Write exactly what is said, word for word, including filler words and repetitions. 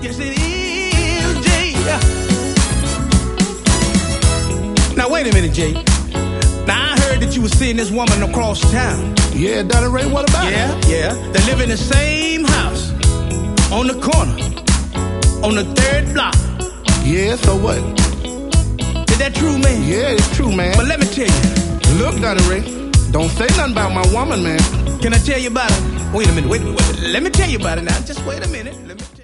Yes, it is, Jay. Now, wait a minute, Jay. Now, I heard that you were seeing this woman across town. Yeah, Donnie Ray, what about yeah, it? Yeah, yeah. They live in the same house on the corner, on the third block. Yeah, so what? Is that true, man? Yeah, it's true, man. But let me tell you. Look, Donnie Ray, don't say nothing about my woman, man. Can I tell you about it? Wait a minute, wait a minute, wait a minute. Let me tell you about it now. Just wait a minute. Let me